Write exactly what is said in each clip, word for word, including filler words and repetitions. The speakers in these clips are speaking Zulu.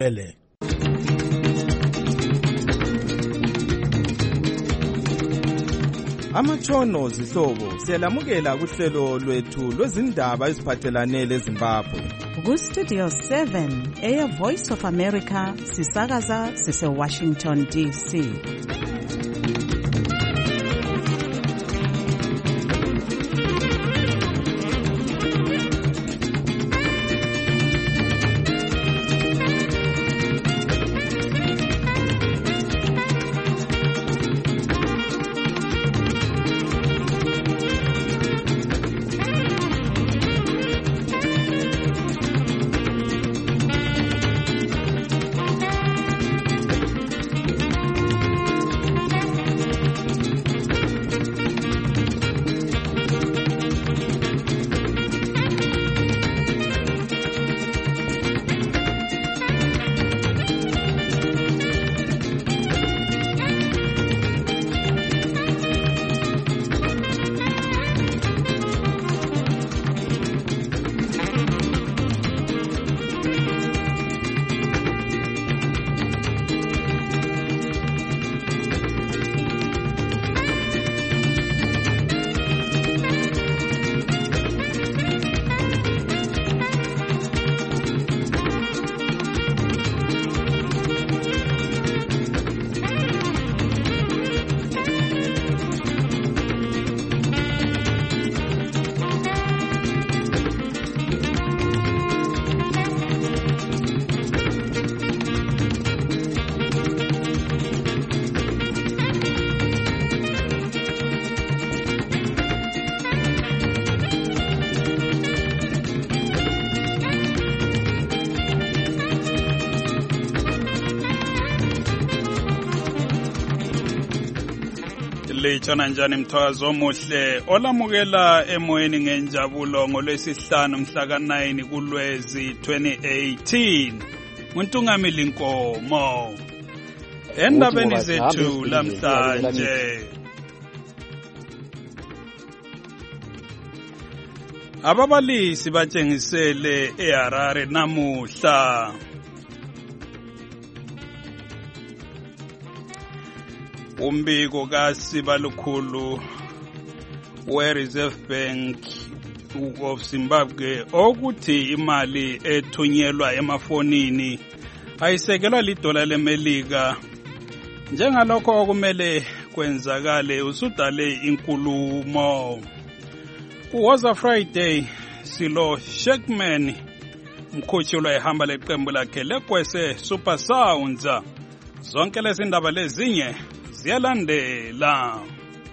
ele Amatshono zihlobo siyalamukela kuhlelo lwethu lwezindaba eziphathelane leZimbabwe. Ku Studio seven eya Voice of America sisakaza sise Washington D C. Lechona njani mthwazo omuhle olamukela emoyeni ngenjabulo ngolwesihlanu mhla ka nine kuLwezi twenty eighteen. Muntungamili Nkomo. Endabeni zethu lamhlanje. Ababalisi batshengisele eHarare namuhla. Umbiko kaSibalukhulu we-Reserve Bank of Zimbabwe okuthi imali ethunyelwa emafonini ayisekelwa lidola leMelika njengalokho okumele kwenzakale usudale inkulumo. Kuwoza Friday silo Shackman mkhutshulwa ehamba leqembu lakhe lekwese Super Sounds. Zonke lezi ndaba lezinye ziyalandela.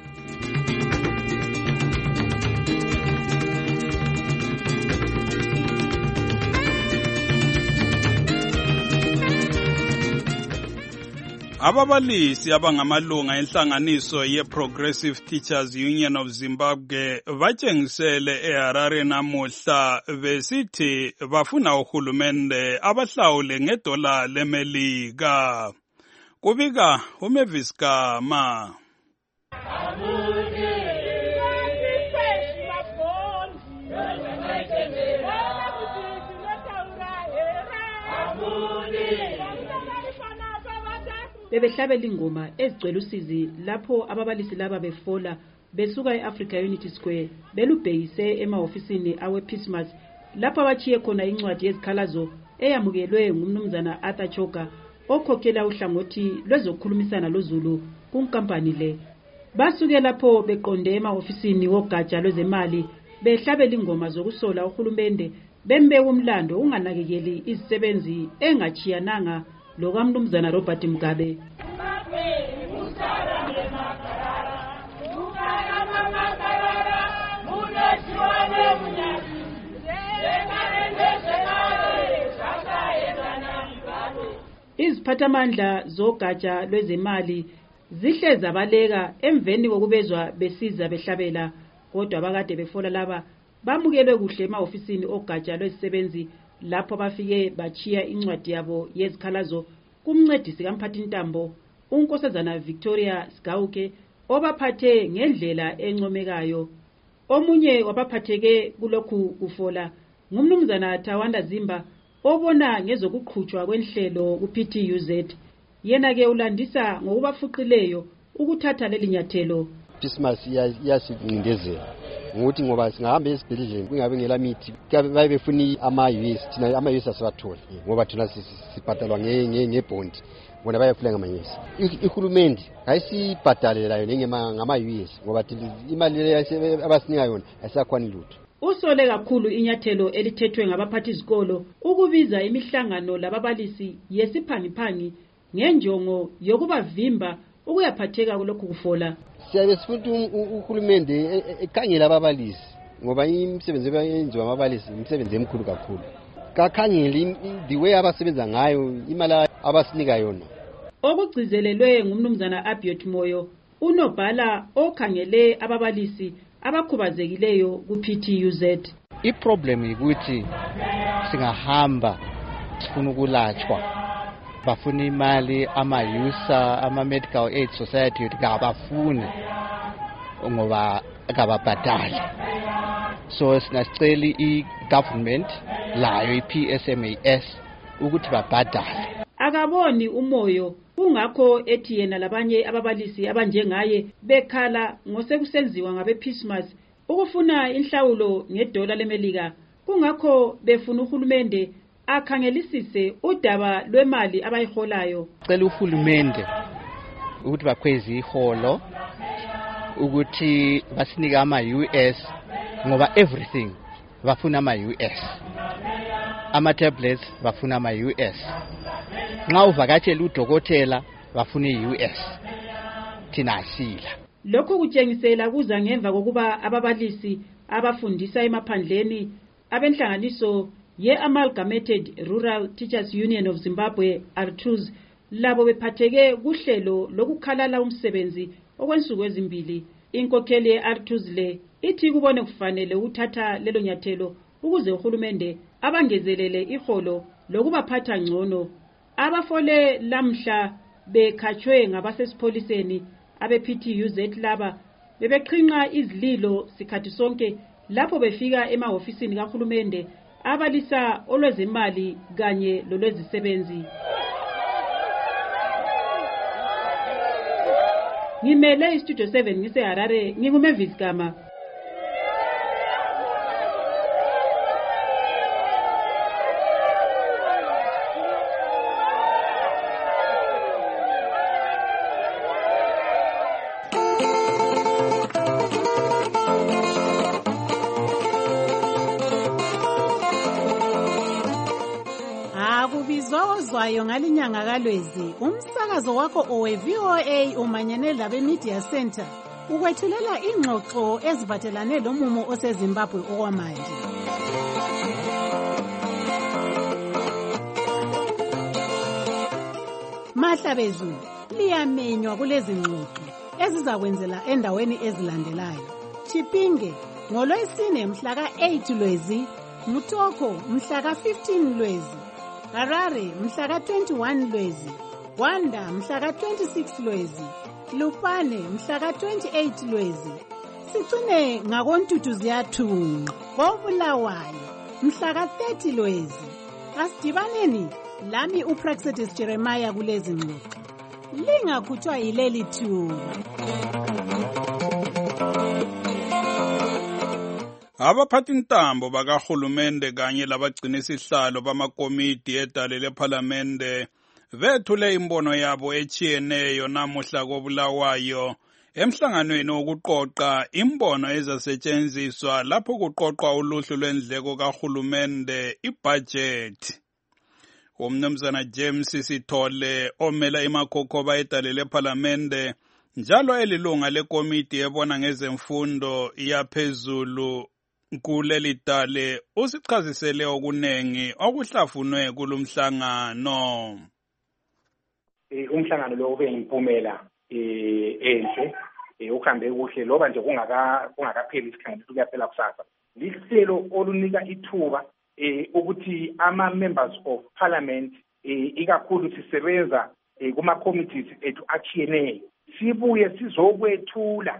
Ababalisi abangamalunga enhlanganiso ye-Progressive Teachers Union of Zimbabwe batshengisele eHarare namuhla besithi bafuna uhulumende abahlawule ngedola leMelika. Kubika uMavis Gama. Bebehlabela ingoma ezigcwele usizi lapho ababalisi laba befola besuka eAfrica Unity Square belubhekise emahofisini awePeacemas lapho abachiye khona incwadi yezikhalazo eyamukelwe ngumnumzana Arthur Choka okhokhela uhlangothi lwezokhulumisana loZulu kunkampani le. Basuke lapho beqonde emahofisini wogatsha lwezemali behlabela ingoma zokusola uhulumende bembeka umlando unganakekeli izisebenzi engachiyananga lokamnumzana Robert Mugabe. Iziphathamandla zogatsha lwezemali zihleza baleka emveni kokubezwa besiza behlabela kodwa abakade befola laba bamukelwe kuhle emahofisini ogatsha lwezisebenzi lapho bafike bachiya incwadi yabo yezikhalazo kumncedisi kamphathintambo unkosazana Victoria Sigauke obaphathe ngendlela encomekayo. Omunye wabaphatheke kulokhu kufola ngumnumzana Tawanda Zimba obona ngezokuqhutshwa kwenhlelo ku-P T U Z. Yena-ke ulandisa ngokubafuqileyo ukuthatha leli nyathelo. Christmas iyasingcindezela ngokuthi ngoba singahamba esibhedlela kungabe ngela mithi babe befuna ama-U S thina ama-U S asibatholi ngoba thina sibhadalwa ngebond bona bayafuna ngama-U S. Ihulumende ayisibhadale layo ngama-U S ngoba imali abasinika yona ayisakhwani lutho. Usole kakhulu inyathelo elithethwe ngabaphathi izikolo ukubiza imihlangano lababalisi yesiphangiphangi ngenjongo yokubavimba ukuyaphatheka kulokhu kufola. Siyabe sifuna uhulumende ekhangela ababalisi ngoba imisebenzi eyenziwa ababalisi imisebenzi emkhulu kakhulu. Kakhangela the way abasebenza ngayo imali abasinika yona. Okugcizelelwe ngumnumzana Abiot Moyo, unobhala okhangele ababalisi abakhubazekileyo ku-P T U Z. I-problem ukuthi singahamba sifuna ukulatshwa bafuna imali ama-user ama-medical aid society yokuthi kabafuni ngoba kababhadali. So sinasicela i-government layo i-P S M A S ukuthi babhadale. Akaboni umoyo kungakho ethi yena labanye ababalisi abanjengaye bekhala ngosekusenziwa ngabe-Christmas ukufuna inhlawulo ngedola lemelika. Kungakho befuna uhulumende akhangelisise udaba lwemali abayiholayo. Cela uhulumende ukuthi bakhweze iholo ukuthi basinika ama-U S ngoba everything bafuna ama-U S. Ama-tablets bafuna ama-U S. Nxa uvakatshela udokotela bafuna i-U S. Thina asila. Lokhu kutshengisela kuza ngemva kokuba ababalisi abafundisa emaphandleni abenhlanganiso ye-Amalgamated Rural Teachers Union of Zimbabwe R T U Z labo bephatheke kuhlelo lokukhalala umsebenzi okwensuku ezimbili. Inkokheli ye-R T U Z le ithi kubone kufanele uthatha lelo nyathelo ukuze uhulumende abangezelele iholo lokubaphatha ngcono. Abafole lamhla bekhatshwe ngabasesipholiseni abe-P T U Z laba bebeqhinqa izililo sikhathi sonke lapho befika emahofisini kahulumende abalisa olwezimali kanye lolwezisebenzi. Ngimele iStudio seven ngise Harare, nginguMavis Gama. Akubizozwayo ngalinyanga kaLwezi umsakazo wakho owe V O A umanyene labe Media Center ukwethulela ingxoxo eziphathelane lomumo oseZimbabwe okwamanje. Mahla bezulu liyamenywa kulezi ngxoxo ezizakwenzela endaweni ezilandelayo. Chipinge ngolwesine mhla ka eight Lwezi, Mutoko mhla ka fifteen Lwezi, Harare mhla ka twenty-one Lwezi, Wanda mhla ka twenty-six Lwezi, Lupane mhla ka twenty-eight Lwezi. Sicine ngakoNtuthu ziyathunqa koBulawayo mhla ka thirty Lwezi. Asidibaneni lami uPraxedis Jeremiah kulezi ngxoxo. Lingakhutshwa yileli thuba. Abaphathi intambo bakahulumende kanye labagcina isihlalo bamakomiti edale lephalamende bethule imbono yabo echiyeneyo namuhla koBulawayo emhlanganweni wokuqoqa imbono ezasetshenziswa lapho kuqoqwa uluhlu lwendleko kahulumende ibudget. Umnumzana James Sithole omela imakhokhoba edale lephalamende njalo elilunga lekomiti ebona ngezemfundo yaphezulu kuleli dale usichazisele okunengi okuhlafunwe kulumhlangano. Umhlangano lo ube impumela enhle ukuhambe kuhle loba nje kungaka kungakapheli isikhathi kuyaphela kusasa. Lihlelo olunika ithuba ukuthi ama members of parliament ikakhulu sisebenza kuma committees ethu achiyeneyo sibuye sizokwethula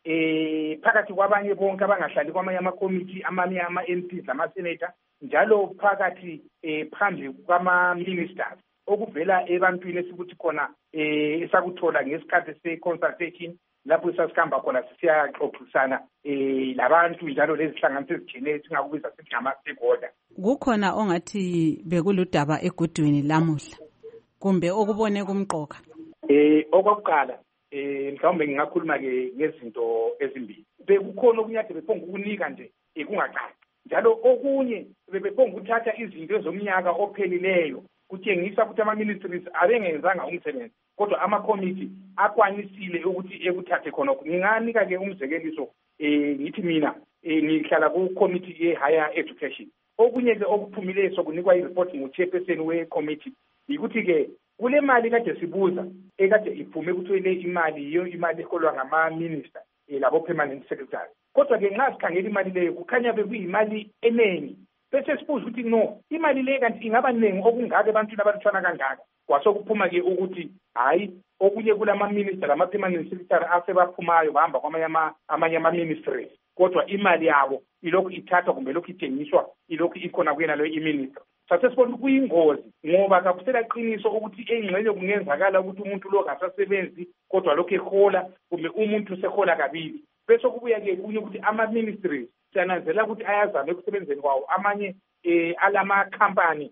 eh phakathi kwabanye bonke abangahlali kwamanye ama-committee amanye ama-M Ps nama-senator njalo phakathi eh phambi kwama-ministers okuvela ebantwini esikuthi khona eh esakuthola ngesikhathi se-consultation lapho sasikhamba khona siyaxoxisana eh labantu njalo lezihlanganiso ezijene singakubiza sithi ngama-stakeholder. Kukhona ongathi bekuludaba egudwini lamuhla kumbe okubone kumqoka? Eh okwakuqala eh mhlawumbe ngingakhuluma ke ngezinto ezimbili. Bekukhona okunyade bephonga ukunika nje ekungaqali. Njalo okunye bebephonga ukuthatha izinto ezomnyaka ophelileyo kutshengisa ukuthi ama-ministries abengenzanga umsebenzi kodwa ama-committee akwanisile ukuthi ekuthathe khona. Nginganika ke umzekeliso eh ngithi mina eh ngihlala ku-committee ye-higher education. Okunye ke okuphumileyo sokunikwa i-report ngu-chairperson we-committee yikuthi ke kule mali kade sibuza ekade iphume kuthwele imali yiyo imali eholwa ngama-minister eh labo permanent secretary. Kodwa ke nxa sikhangela imali leyo kukhanya bekuyimali eningi bese sibuza ukuthi no imali leyo kanti ingaba ningi okungaka ebantwini abalutshwana kangaka. Kwasokuphuma ke ukuthi hayi okunye kulama-minister lama-permanent secretary asebaphumayo bahamba kwamanye amanye ama-ministries kodwa imali yabo ilokhu ithathwa kumbe lokhu ithengiswa ilokhu ikhona kuyena leyo i-minister. Sathe sibona kuyingozi ngoba kakusela qiniso ukuthi engxenye kungenzakala ukuthi umuntu lo akasasebenzi kodwa lokhu ehola kumbe umuntu sehola kabili. Bese kubuya ke kunye ukuthi ama-ministries siyananzela ukuthi ayazama ekusebenzeni kwawo amanye eh alama company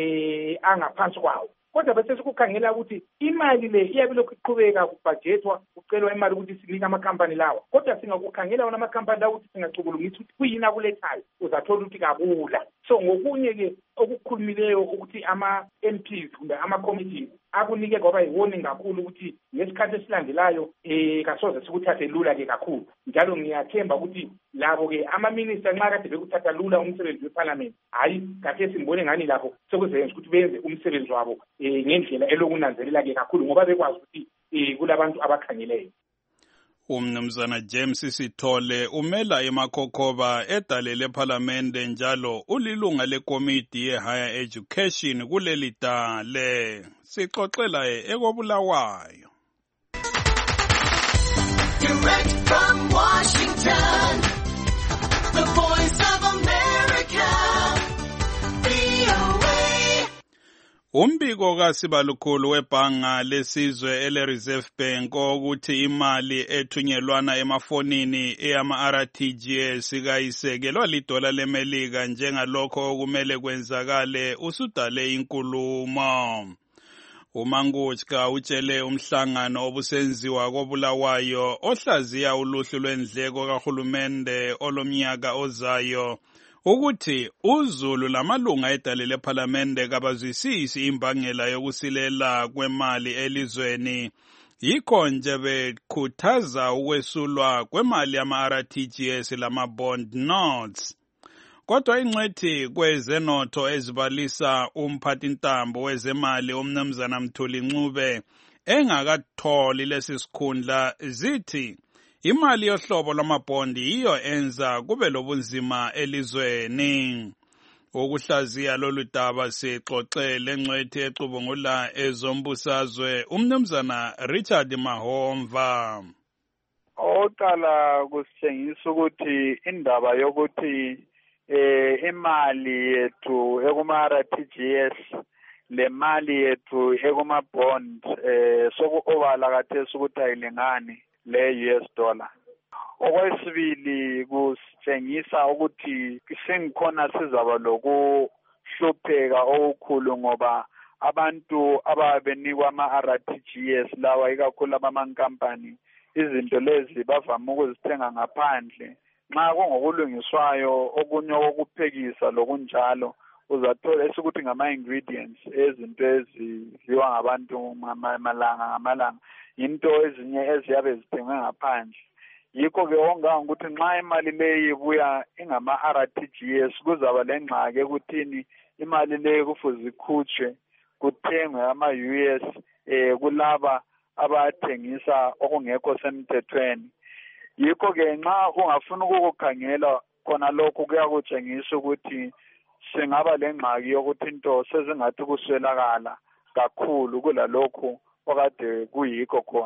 eh angaphansi kwawo. Kodwa bese sikukhangela ukuthi imali le iyabe lokhu iqhubeka kubudgetwa ucelwa imali ukuthi sinike ama-company lawa. Kodwa singakukhangela wona ama-company lawo ukuthi singacubulungisa ukuthi kuyini akulethayo uzathola ukuthi kabula. So ngokunye ke okukhulumileyo ukuthi ama-M Ps kumbe ama-committees akunike kwaba yiwoni kakhulu ukuthi ngesikhathi esilandelayo eh kasoze sikuthathe lula ke kakhulu. Njalo ngiyathemba ukuthi labo ke ama-minister nxa kade bekuthatha lula umsebenzi weparliament hayi kade simbone ngani lapho sekuzenza ukuthi benze umsebenzi wabo eh ngendlela elokunanzelela ke kakhulu ngoba bekwazi ukuthi eh kulabantu abakhangeleyo. Umnumzana James Sithole umela eMakhokhoba edale leParliamente njalo ulilunga lekomiti ye-higher education kuleli dale. Sixoxela ekobulawayo. Direct from Washington, the voice of America, V O A. Umbiko kaSibalukhulu webhanga lesizwe ele-Reserve Bank ukuthi imali ethunyelwana emafonini eyama-R T G S kayisekelwa lidola leMelika njengalokho okumele kwenzakale usudale inkulumo. uMangutshka utshele umhlangano obusenziwa kobulawayo ohlaziya uluhlu lwendleko kahulumende olomnyaka ozayo ukuthi uZulu lamalunga edale leParliamente kabazwisisi imbangela yokusilela kwemali elizweni. Yikho nje bekhuthaza ukwesulwa kwemali yama-R T G S lama-bond notes. Kodwa ingcwethi kwezenotho ezibalisa umphathintambo wezemali umnumzana Mthuli Ncube engakatholi lesi sikhundla zithi imali yohlobo lwamabhondi yiyo enza kube lobunzima elizweni. Ukuhlaziya lolu daba sixoxele engcwethi ecubungula ezombusazwe umnumzana Richard Mahomva. Oqala kusitshengisa ukuthi indaba yokuthi eh imali yethu ekuma-R T G S le mali yethu ekuma-bond eh soku-ovala kathesi ukuthi ayilingani le-U S dollar. Okwesibili kusitshengisa ukuthi sengikhona sizaba lokuhlupheka okukhulu ngoba abantu ababenikwa ama-R T G S lawa ikakhulu abamankampani izinto lezi bavama ukuzithenga ngaphandle. Nxa kungokulungiswayo okunye okuphekisa lokunjalo uzathola esikuthi ngama-ingredients ezinto ezidliwa ngabantu malanga ngamalanga into ezinye eziyabe zithengwe ngaphandle. Yikho-ke ongangokuthi nxa imali leyi ibuya ingama-R T G S kuzaba lengxaki ekuthini imali leyi kufuze ikhutshwe kuthengwe ama-U S eh kulaba abathengisa okungekho semthethweni. Yikho-ke nxa ungafuna ukukukhangela khona lokhu kuyakutshengisa ukuthi singaba lengxaki yokuthi into sezingathi kuswelakala kakhulu kulalokhu okade kuyikho khona.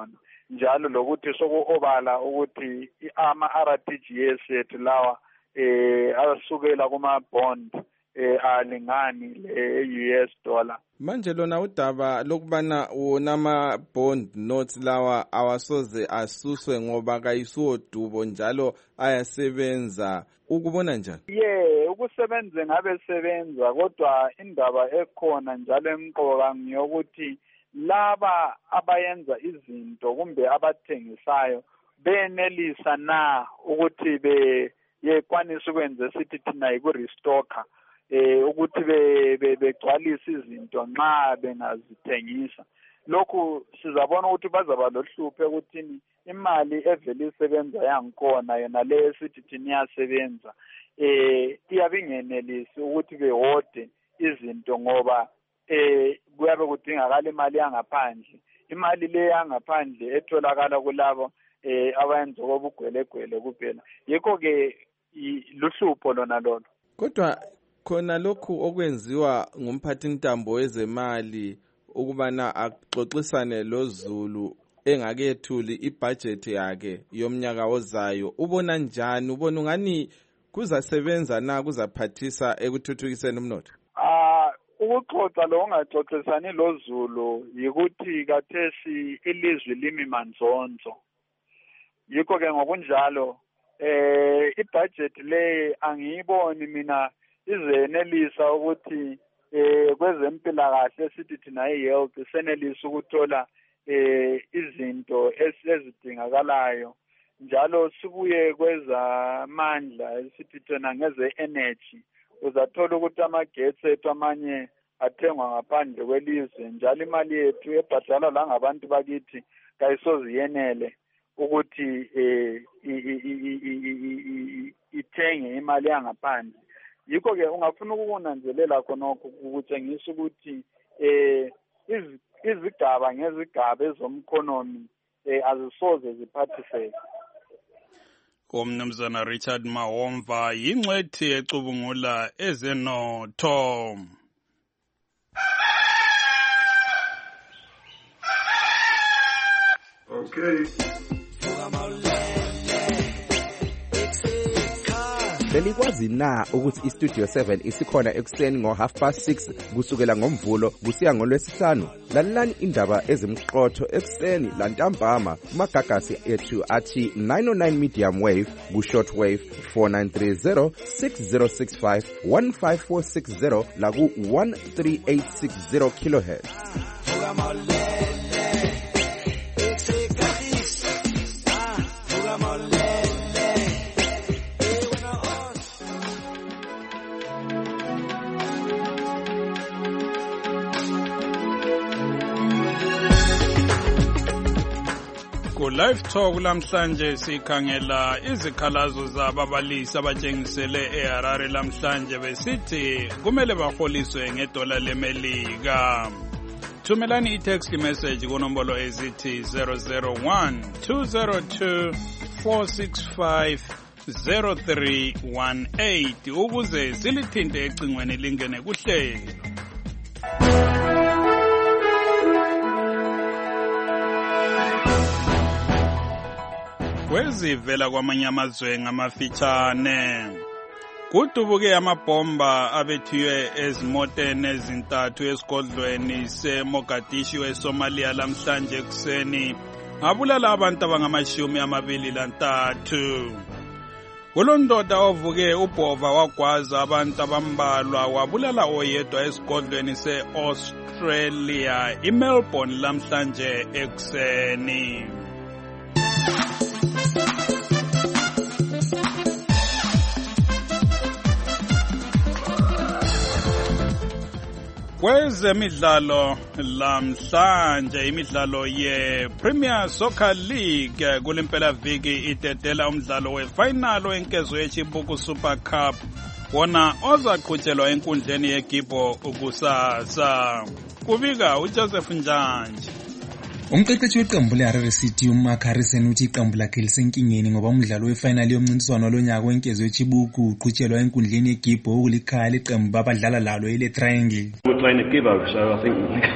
njalo lokuthi sokuobala ukuthi ama-R T G S ethu lawa eh asukela kuma-bond eh alingani le-U S dollar. Manje lona udaba lokubana wona ama-bond notes lawa awasoze asuswe ngoba kayisuwodubo njalo ayasebenza, ukubona njani? Yeah, ukusebenza ngabe sebenza, kodwa indaba ekhona njalo emqoka ngiyokuthi laba abayenza izinto kumbe abathengisayo benelisa na ukuthi be yekwanisa ukwenza sithi thina yiku-restocker eh ukuthi be begcwalisa izinto nxa bengazithengisa. Lokhu sizabona ukuthi bazaba lohluphe ukuthi imali evele isebenza yangikhona yona le sithi thina iyasebenza eh iyabingenelisi ukuthi behode izinto ngoba eh kuyabe kudingakala imali yangaphandle. Imali le yangaphandle etholakala kulabo eh abayenza obugwelegwele kuphela. Yikho ke luhlupho lona lolo. Kodwa khona lokhu okwenziwa ngumphathintambo wezemali ukubana axoxisane loZulu engakethuli ibudget yakhe yomnyaka ozayo, ubona njani? Ubona ungani kuzasebenza na, kuzaphathisa ekuthuthukiseni umnotho? Ah, ukuxoxa lo ungaxoxisani loZulu yikuthi kathesi ilizwi limi manzonzo. Yikho ke ngokunjalo eh ibudget le angiyiboni mina izenelisa ukuthi eh kwezempilakahle sithi thina health senelisa ukuthola eh izinto ezidingakalayo, njalo sibuye kwezamandla esithi thina ngeze energy uzathola ukuthi amagetsi ethu amanye athengwa ngaphandle kwelizwe, njalo imali yethu ebhadala la ngabantu bakithi kayisoze yenele ukuthi eh ithenge imali yangaphandle. Yikho ke ungafuna ukunanzelela khonokho ukutshengisa ukuthi eh izigaba ngezigaba ezomkhonomi eh azisoze ziphathiseke. Umnumzana Richard Mahomva yingcwethi ecubungula ezenotho. Okay. Belikwazi na ukuthi iStudio seven isikhona ekuseni ngo half past six kusukela ngomvulo kusiya ngolwesihlanu? Lalelani indaba ezimqotho ekuseni lantambama kumagagasi ethu athi nine oh nine medium wave ku short wave four nine three zero six zero six five one five four six zero la ku one three eight six zero kilohertz. Live Talk lamhlanje sikhangela izikhalazo zababalisi abatshengisele eHarare lamhlanje besithi kumele baholiswe ngedola lemelika. Thumelani i-text message kunombolo ezithi zero zero one two zero two four six five zero three one eight ukuze silithinte ecingweni lingene kuhlelo. Kwezivela kwamanye amazwe ngamafitshane kudubuke amabhomba abethiwe ezimoteni ezintathu esigodlweni seMogadishu eSomalia lamhlanje ekuseni abulala abantu abangamashumi amabili lantathu. Kulondoda ovuke ubhova wagwaza abantu abambalwa wabulala oyedwa esigodlweni se-Australia iMelbourne lamhlanje ekuseni. Kwezemidlalo lamhlanje imidlalo ye-Premier Soccer League kulempela viki idedela umdlalo wefinal wenkezo yeChibuku Super Cup wona ozaqhutshelwa enkundleni yeGibbo kusasa. Kubika uJoseph Njanje. Umqeqeshi weqembu leHarare City uMark Harrison uthi iqembu lakhe lisenkingeni ngoba umdlalo wefinal yomncintiswano olonyaka wenkezo yeChibuku uqhutshelwa enkundleni yeGibbo ukulikhaya leqembu abadlala lalo ile Triangle. We're playing at Gibbo, so I think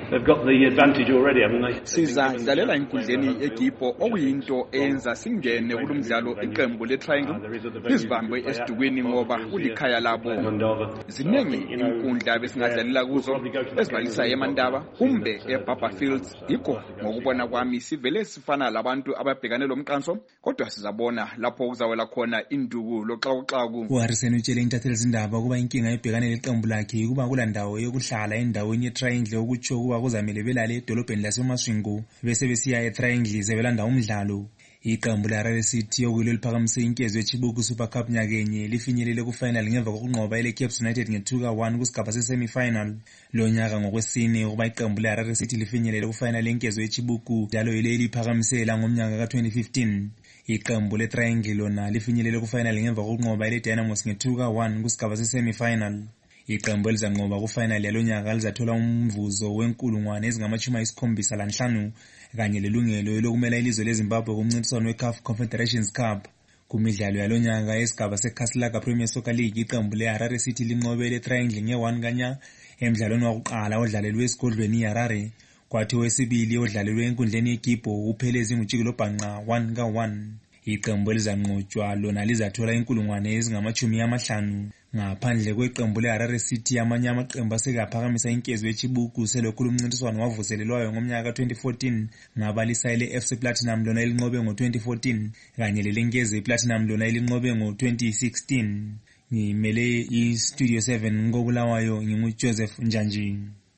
they've got the advantage already, haven't they? Sizadlalela inkundleni eGibho okuyinto enza singene kulomdlalo iqembu leTriangle izibambe esidukweni ngoba kulikhaya labo. Ziningi inkundla besingadlalela kuzo esibalisa eMandaba kumbe eBaba Fields. Yikho ngokubona kwami sivele sifana labantu ababhekane lomqanso kodwa sizabona lapho kuzawela khona induku loxakuxaku. uHarrison utshele intatheli zindaba kuba inkinga ebhekane leqembu lakhe kuba kulandawo yokuhlala endaweni yeTriangle okutsho kuba kuzamele belale edolobheni laseMasvingo bese besiya eTriangle sebelanda umdlalo. Iqembu leHarare City okulelo liphakamise inkezo eChibuku Super Cup nyakenye lifinyelele kufinal ngemva kokunqoba eleCaps United nge-two ka one kusigaba se-semi-final. Lo nyaka ngokwesine ukuba iqembu leHarare City lifinyelele kufinal yenkezo eChibuku njalo yile liphakamisela ngomnyaka ka-twenty fifteen. Iqembu leTriangle lona lifinyelele kufinal ngemva kokunqoba eleDynamos nge-two ka one kusigaba se-semi-final. Iqembu elizanqoba kufinal yalonyaka lizathola umvuzo wenkulungwane ezingamashumi ayisikhombisa lanhlanu kanye lelungelo lokumela ilizwe leZimbabwe kumncintiswano weCA F Confederations Cup. Kumidlalo yalonyaka esigaba seKaslaga Premier Soccer League iqembu leHarare City linqobele eTriangle nge-one kanya emdlalweni wokuqala odlalelwe esigodlweni iHarare, kwathi owesibili odlalelwe enkundleni yeGibho uphelezi ngujikelo bhanqa one ka one. Iqembu elizanqotshwa lona lizathola inkulungwane ezingamashumi amahlanu. Ngaphandle kweqembu leHarare City amanye amaqembu asekaphakamisa inkezo eChibuku selokhu umncintiswano wavuselelwayo ngomnyaka ka-twenty fourteen ngabalisa ile-F C Platinum lona elinqobe ngo-twenty fourteen kanye lelenkeze iPlatinum lona elinqobe ngo-twenty sixteen. Ngimele iStudio seven ngokulawayo nginguJoseph Njanji.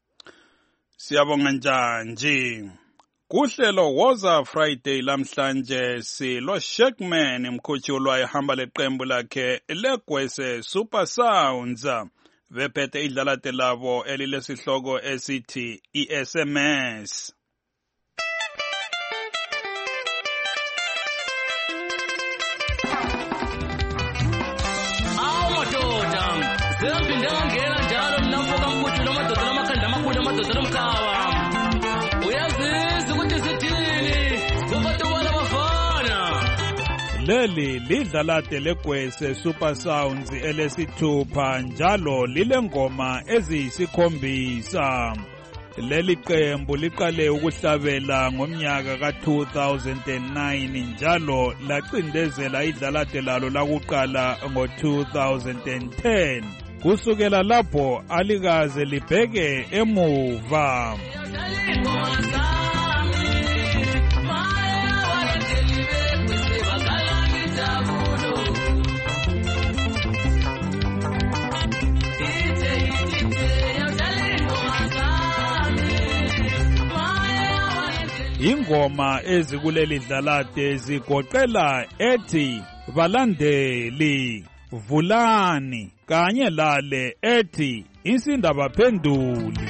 Siyabonga Njanji. Kuhlelo woza Friday lamhlanje silo Shackman mkhutshulwa ehamba leqembu lakhe leGwese Super Sounds bephethe idlalate labo elilesihloko esithi I-S M S. Awu madoda sempinde ngangena njalo mnafoka mkhutshula amadoda lamakhanda amakhulu amadoda lomkhawa. Leli lidlalate leGwese Super Sounds elesithupha njalo lile ngoma eziyisikhombisa. Leli qembu liqale ukuhlabela ngomnyaka ka-two thousand nine njalo lacindezela idlalate lalo lakuqala ngo-two thousand ten. Kusukela lapho alikaze libheke emuva. Ingoma ezikuleli dlalate zigoqela ethi balandeli, vulani kanye lale ethi insindaba phenduli.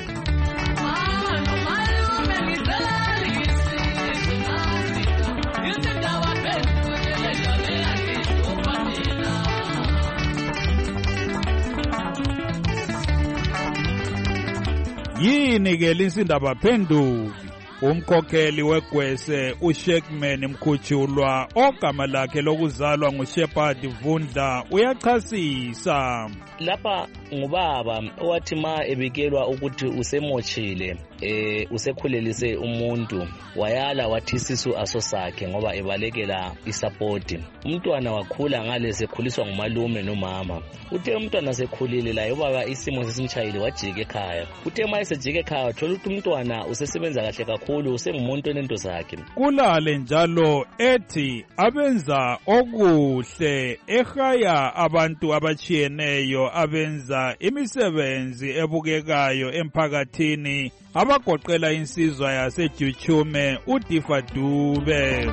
Yini ke linsindaba phenduli? Umkhokheli weGwese uShackman mkhutshulwa ogama lakhe lokuzalwa nguShepard Vundla uyachasisa. Lapha ngubaba owathi ma ebikelwa ukuthi usemochile eh usekhulelise umuntu wayala wathi isisu aso sakhe ngoba ebalekela isupport. Umntwana wakhula ngale sekhuliswa ngumalume nomama. Uthe umntwana sekhulile la ubaba isimo sesimchayile wajika ekhaya. Uthe ma esejika ekhaya wathola ukuthi umntwana usesebenza kahle kakhulu usengumuntu onento zakhe. Kulale njalo ethi abenza okuhle ehaya abantu abachiyeneyo abenza imisebenzi ebukekayo emphakathini abagoqela insizwa yaseJuchume uDifa Dube.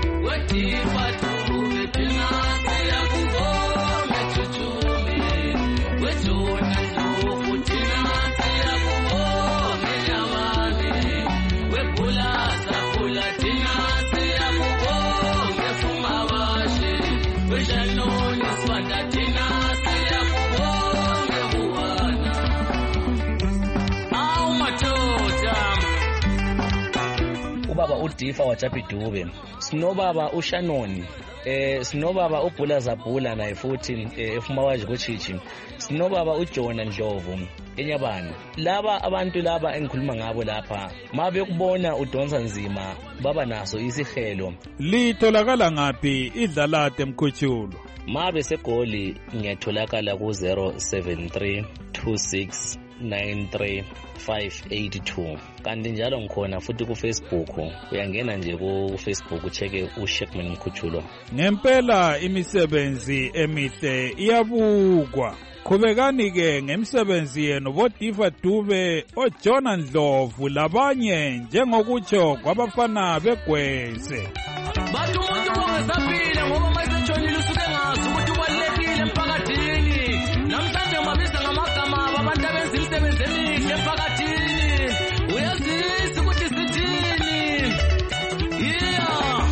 Ubaba uDifa waJapi Dube, sinobaba uShanoni, eh sinobaba uBhula Zabhula naye futhi efuma waje kuChichi, sinobaba uJona Ndlovu, enyabani. Laba abantu laba engikhuluma ngabo lapha mabe kubona udonsa nzima baba naso isihelo. Litholakala ngaphi iDlalate Mkhutshulo? Mabe segoli ngiyatholakala ku zero seven three two six nine three five eight two. Kanti njalo ngikhona futhi ku Facebook, uyangena nje ku Facebook ucheke uSheckman Mkhutshulo. Ngempela imisebenzi emihle iyabukwa. Khubekani ke ngemisebenzi yenu boDiva Dube, oJona Ndlovu labanye njengokutsho kwabafana begwese. Bathi umuntu ongasaphila ngoba mayetshonile usuke ngazi ukuthi ubalekile emphakathini. Namhlanje mabiza ngamagama abantu abenza imisebenzi emihle emphakathini. Uyazisa ukuthi sithini? Yeah.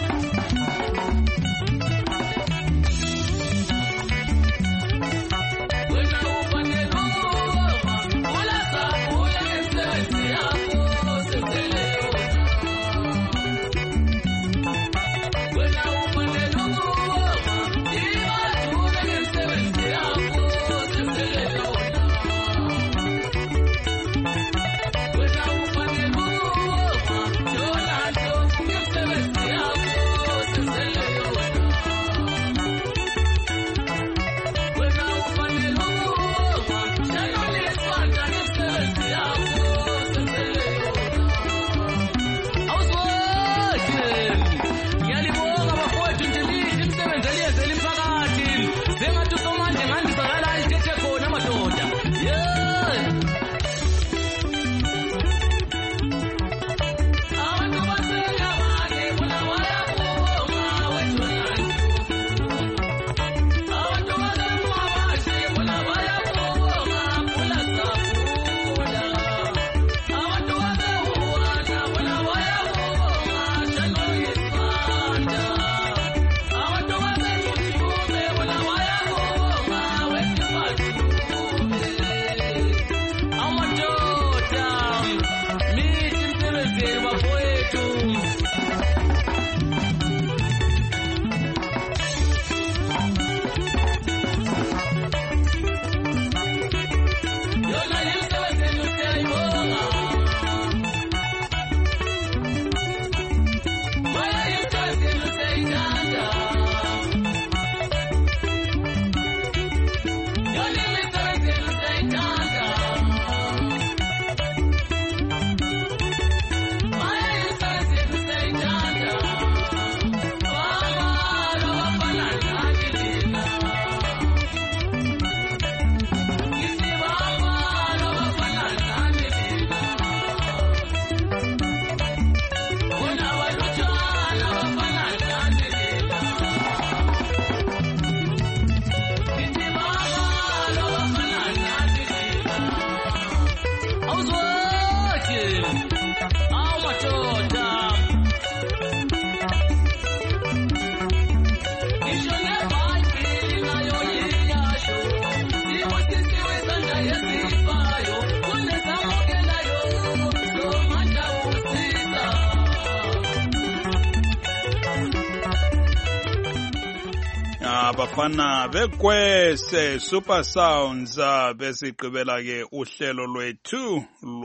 Abafana begwese Super Sounds besigqibela ke uhlelo lwethu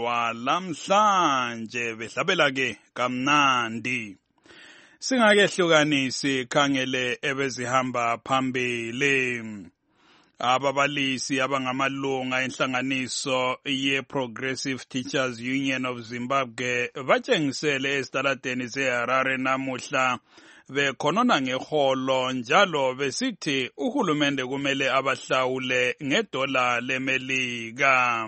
lwalamhlanje behlabela ke kamnandi. Singakehlukanisi khangele ebezihamba phambili. Ababalisi abangamalunga enhlanganiso ye Progressive Teachers Union of Zimbabwe batshengisele esitaladeni seHarare namuhla bekhonona ngeholo njalo besithi uhulumende kumele abahlawule ngedola leMelika.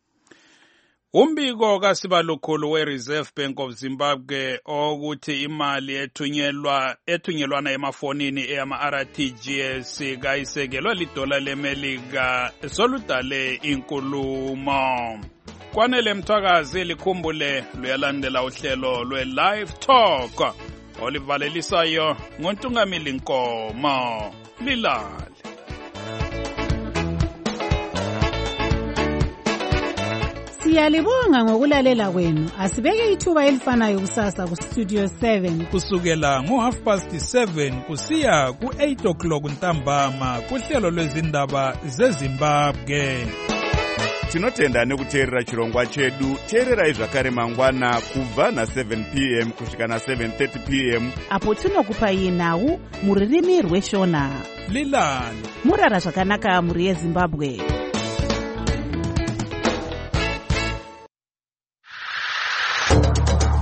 Umbiko kaSibalukhulu we-Reserve Bank of Zimbabwe ukuthi imali ethunyelwa ethunyelwana emafonini eyama-R T G S kayisekelwa lidola leMelika soludale inkulumo. Kwanele Mthwakazi likhumbule luyalandela uhlelo lwe-Live Talk olivalelisayo ngoNtungamili Nkomo. Lilale. Siyalibonga ngokulalela kwenu. Asibeke ithuba elifanayo kusasa ku Studio seven kusukela ngo half past seven kusiya ku eight o'clock ntambama kuhlelo lwezindaba zeZimbabwe. tinotenda nekuteerera chirongwa chedu. Teererai zvakare mangwana kubva na-seven p m kusvika na-seven thirty p m apo tinokupai nhau muririmi rweshona. Lilani murara zvakanaka muri yeZimbabwe.